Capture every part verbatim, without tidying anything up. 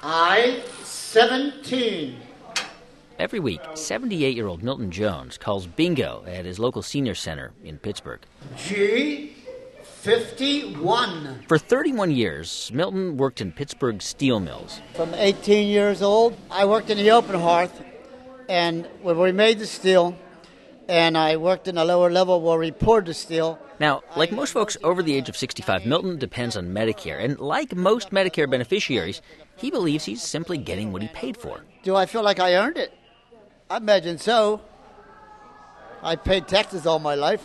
I seventeen. Every week, seventy-eight-year-old Milton Jones calls bingo at his local senior center in Pittsburgh. G fifty-one. For thirty-one years, Milton worked in Pittsburgh steel mills. From eighteen years old, I worked in the open hearth, and when we made the steel, and I worked in a lower level where we poured the steel. Now, like most folks over the age of sixty-five, Milton depends on Medicare, and like most Medicare beneficiaries, he believes he's simply getting what he paid for. Do I feel like I earned it? I imagine so. I paid taxes all my life.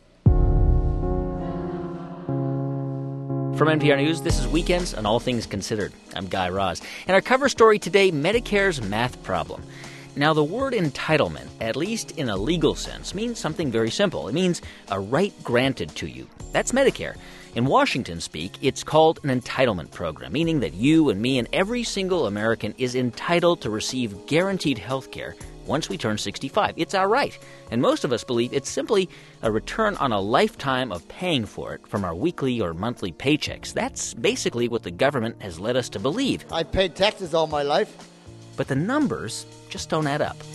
From N P R News, this is Weekends on All Things Considered. I'm Guy Raz. And our cover story today, Medicare's math problem. Now, the word entitlement, at least in a legal sense, means something very simple. It means a right granted to you. That's Medicare. In Washington speak, it's called an entitlement program, meaning that you and me and every single American is entitled to receive guaranteed health care once we turn sixty-five. It's our right. And most of us believe it's simply a return on a lifetime of paying for it from our weekly or monthly paychecks. That's basically what the government has led us to believe. I paid taxes all my life. But the numbers just don't add up.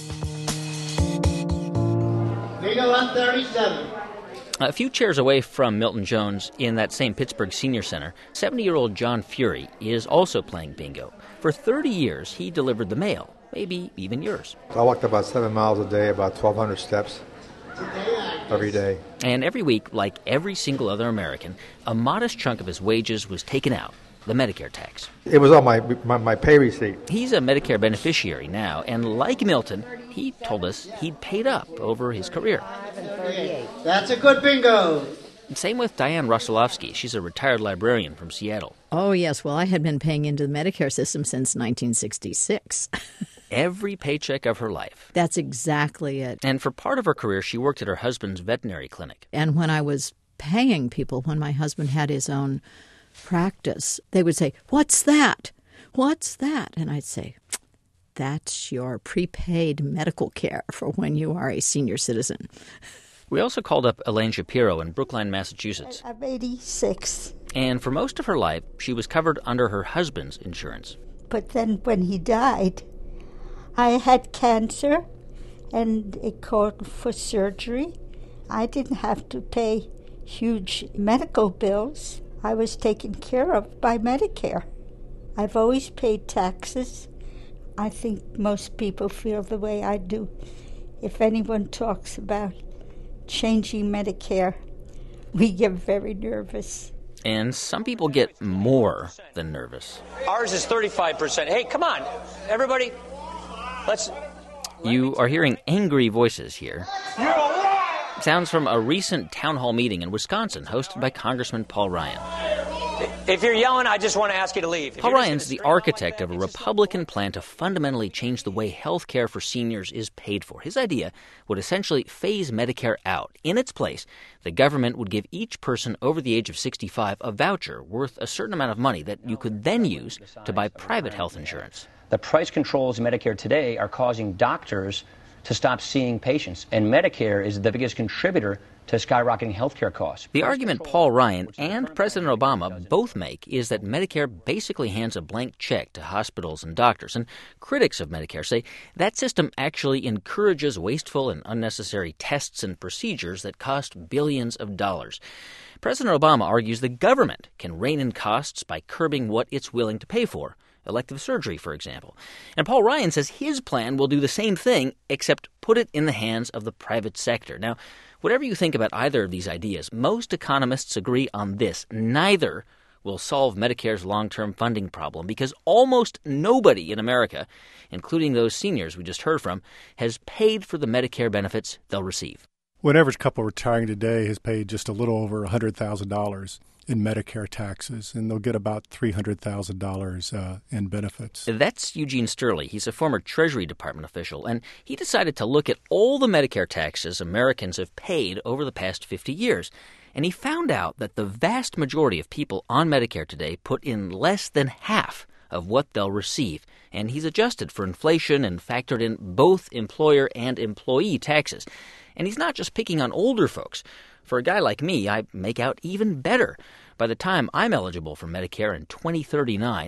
Bingo one thirty-seven. A few chairs away from Milton Jones in that same Pittsburgh Senior Center, seventy-year-old John Fury is also playing bingo. For thirty years, he delivered the mail, maybe even yours. I walked about seven miles a day, about twelve hundred steps every day. And every week, like every single other American, a modest chunk of his wages was taken out, the Medicare tax. It was on my, my, my pay receipt. He's a Medicare beneficiary now, and like Milton, he told us he'd paid up over his career. That's a good bingo. Same with Diane Rossolowski. She's a retired librarian from Seattle. Oh, yes. Well, I had been paying into the Medicare system since nineteen sixty-six. Every paycheck of her life. That's exactly it. And for part of her career, she worked at her husband's veterinary clinic. And when I was paying people, when my husband had his own practice, they would say, "What's that? What's that?" And I'd say, "That's your prepaid medical care for when you are a senior citizen." We also called up Elaine Shapiro in Brookline, Massachusetts. I'm eighty-six. And for most of her life, she was covered under her husband's insurance. But then when he died, I had cancer, and it called for surgery. I didn't have to pay huge medical bills. I was taken care of by Medicare. I've always paid taxes. I think most people feel the way I do. If anyone talks about changing Medicare, we get very nervous. And some people get more than nervous. Ours is thirty-five percent. Hey, come on, everybody. Let's... You are hearing angry voices here. Sounds from a recent town hall meeting in Wisconsin hosted by Congressman Paul Ryan. If you're yelling, I just want to ask you to leave. Paul Ryan's the architect of a Republican plan to fundamentally change the way health care for seniors is paid for. His idea would essentially phase Medicare out. In its place, the government would give each person over the age of sixty-five a voucher worth a certain amount of money that you could then use to buy private health insurance. The price controls in Medicare today are causing doctors to stop seeing patients, and Medicare is the biggest contributor to skyrocketing healthcare costs. The argument Paul Ryan and President Obama both make is that Medicare basically hands a blank check to hospitals and doctors, and critics of Medicare say that system actually encourages wasteful and unnecessary tests and procedures that cost billions of dollars. President Obama argues the government can rein in costs by curbing what it's willing to pay for. Elective surgery, for example. And Paul Ryan says his plan will do the same thing, except put it in the hands of the private sector. Now, whatever you think about either of these ideas, most economists agree on this. Neither will solve Medicare's long-term funding problem because almost nobody in America, including those seniors we just heard from, has paid for the Medicare benefits they'll receive. One average couple retiring today has paid just a little over one hundred thousand dollars in Medicare taxes, and they'll get about three hundred thousand dollars uh, in benefits. That's Eugene Sterling. He's a former Treasury Department official, and he decided to look at all the Medicare taxes Americans have paid over the past fifty years. And he found out that the vast majority of people on Medicare today put in less than half of what they'll receive. And he's adjusted for inflation and factored in both employer and employee taxes. And he's not just picking on older folks. For a guy like me, I make out even better. By the time I'm eligible for Medicare in twenty thirty-nine,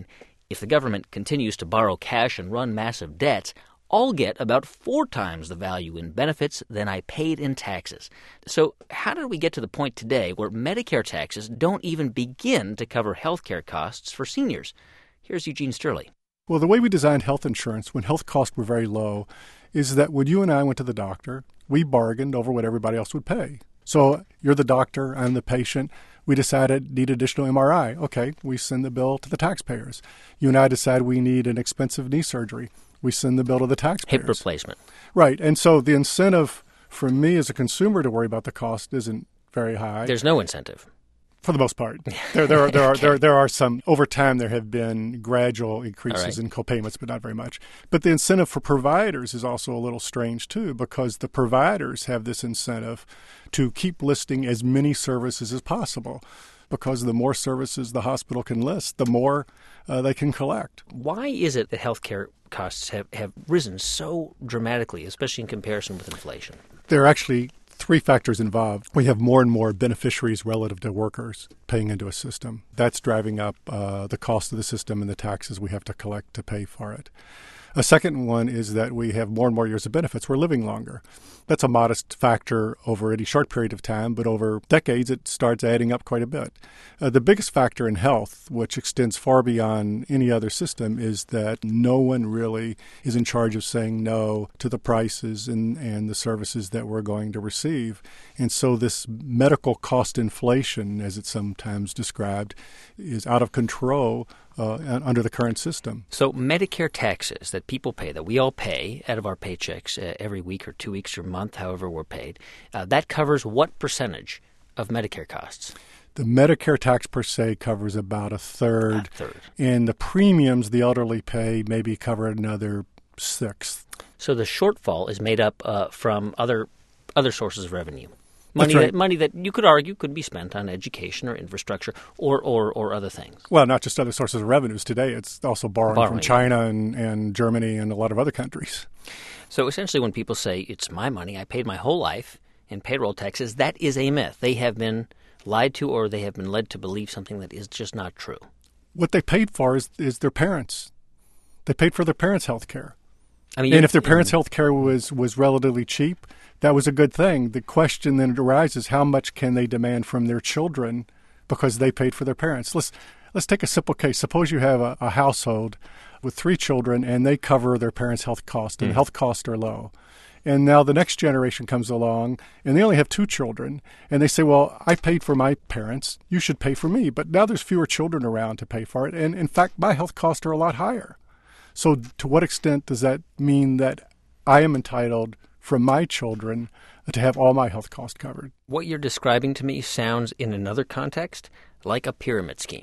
if the government continues to borrow cash and run massive debts, I'll get about four times the value in benefits than I paid in taxes. So how did we get to the point today where Medicare taxes don't even begin to cover health care costs for seniors? Here's Eugene Sterling. Well, the way we designed health insurance when health costs were very low is that when you and I went to the doctor, we bargained over what everybody else would pay. So you're the doctor, I'm the patient. We decided need additional M R I. Okay, we send the bill to the taxpayers. You and I decide we need an expensive knee surgery. We send the bill to the taxpayers. Hip replacement. Right. And so the incentive for me as a consumer to worry about the cost isn't very high. There's no incentive. For the most part. There, there, are, there, are, there, there are some, over time there have been gradual increases right. in copayments, but not very much. But the incentive for providers is also a little strange too, because the providers have this incentive to keep listing as many services as possible. Because the more services the hospital can list, the more uh, they can collect. Why is it that healthcare costs have, have risen so dramatically, especially in comparison with inflation? There are actually three factors involved. We have more and more beneficiaries relative to workers paying into a system. That's driving up uh, the cost of the system and the taxes we have to collect to pay for it. A second one is that we have more and more years of benefits. We're living longer. That's a modest factor over any short period of time, but over decades it starts adding up quite a bit. Uh, the biggest factor in health, which extends far beyond any other system, is that no one really is in charge of saying no to the prices and, and the services that we're going to receive. And so this medical cost inflation, as it's sometimes described, is out of control Uh, under the current system. So Medicare taxes that people pay, that we all pay out of our paychecks uh, every week or two weeks or month, however we're paid, uh, that covers what percentage of Medicare costs? The Medicare tax per se covers about a third. A third. And the premiums the elderly pay maybe cover another sixth. So the shortfall is made up uh, from other other sources of revenue. Money, right. that, money that you could argue could be spent on education or infrastructure or, or, or other things. Well, not just other sources of revenues. Today it's also borrowing, borrowing. from China and, and Germany and a lot of other countries. So essentially when people say, it's my money, I paid my whole life in payroll taxes, that is a myth. They have been lied to or they have been led to believe something that is just not true. What they paid for is, is their parents. They paid for their parents' health care. I mean, and if their parents' health care was, was relatively cheap, that was a good thing. The question then arises, how much can they demand from their children because they paid for their parents? Let's let's take a simple case. Suppose you have a, a household with three children and they cover their parents' health costs, and mm. health costs are low. And now the next generation comes along and they only have two children and they say, well, I paid for my parents, you should pay for me. But now there's fewer children around to pay for it. And in fact, my health costs are a lot higher. So to what extent does that mean that I am entitled from my children to have all my health costs covered? What you're describing to me sounds, in another context, like a pyramid scheme.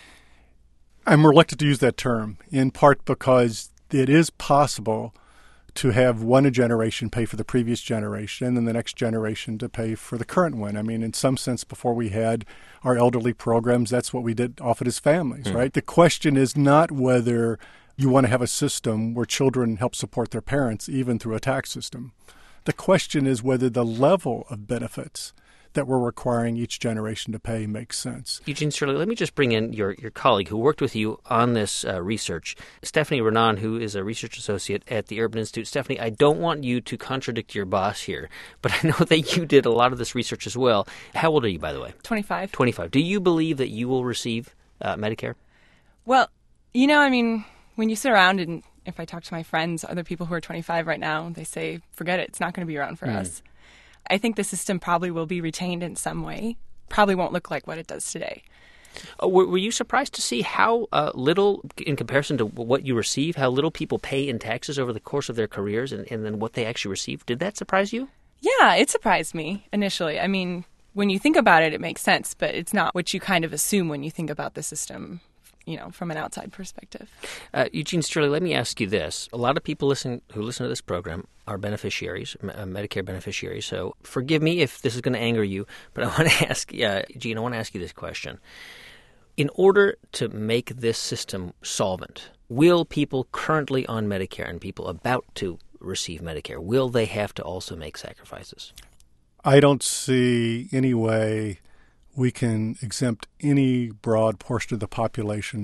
I'm reluctant to use that term, in part because it is possible to have one generation pay for the previous generation and then the next generation to pay for the current one. I mean, in some sense, before we had our elderly programs, that's what we did often as families, mm. right? The question is not whether you want to have a system where children help support their parents, even through a tax system. The question is whether the level of benefits that we're requiring each generation to pay makes sense. Eugene Sterling, let me just bring in your, your colleague who worked with you on this uh, research, Stephanie Renan, who is a research associate at the Urban Institute. Stephanie, I don't want you to contradict your boss here, but I know that you did a lot of this research as well. How old are you, by the way? twenty-five. twenty-five. Do you believe that you will receive uh, Medicare? Well, you know, I mean, when you sit around and if I talk to my friends, other people who are twenty-five right now, they say, forget it, it's not going to be around for mm. us. I think the system probably will be retained in some way. Probably won't look like what it does today. Uh, were, were you surprised to see how uh, little, in comparison to what you receive, how little people pay in taxes over the course of their careers and, and then what they actually receive? Did that surprise you? Yeah, it surprised me initially. I mean, when you think about it, it makes sense, but it's not what you kind of assume when you think about the system, you know, from an outside perspective. Uh, Eugene Sterling, let me ask you this. A lot of people listen who listen to this program are beneficiaries, uh, Medicare beneficiaries. So forgive me if this is going to anger you, but I want to ask, uh, Eugene, I want to ask you this question. In order to make this system solvent, will people currently on Medicare and people about to receive Medicare, will they have to also make sacrifices? I don't see any way we can exempt any broad portion of the population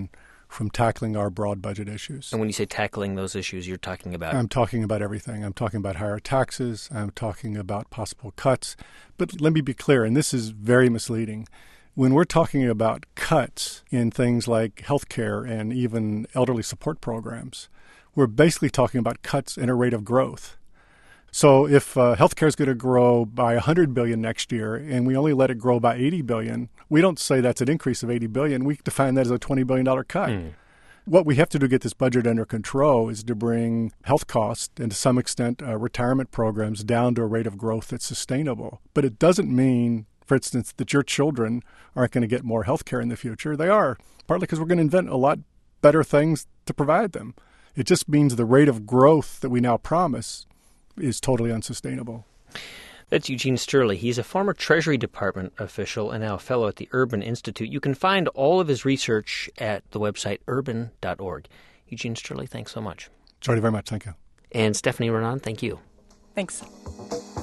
from tackling our broad budget issues. And when you say tackling those issues, you're talking about? I'm talking about everything. I'm talking about higher taxes. I'm talking about possible cuts. But let me be clear, and this is very misleading. When we're talking about cuts in things like healthcare and even elderly support programs, we're basically talking about cuts in a rate of growth. So if uh, healthcare is going to grow by one hundred billion dollars next year and we only let it grow by eighty billion dollars, we don't say that's an increase of eighty billion dollars. We define that as a twenty billion dollars cut. Mm. What we have to do to get this budget under control is to bring health costs and to some extent uh, retirement programs down to a rate of growth that's sustainable. But it doesn't mean, for instance, that your children aren't going to get more health care in the future. They are, partly because we're going to invent a lot better things to provide them. It just means the rate of growth that we now promise is totally unsustainable. That's Eugene Sterling. He's a former Treasury Department official and now a fellow at the Urban Institute. You can find all of his research at the website urban dot org. Eugene Sterling, thanks so much. Jordy, very much. Thank you. And Stephanie Renan, thank you. Thanks.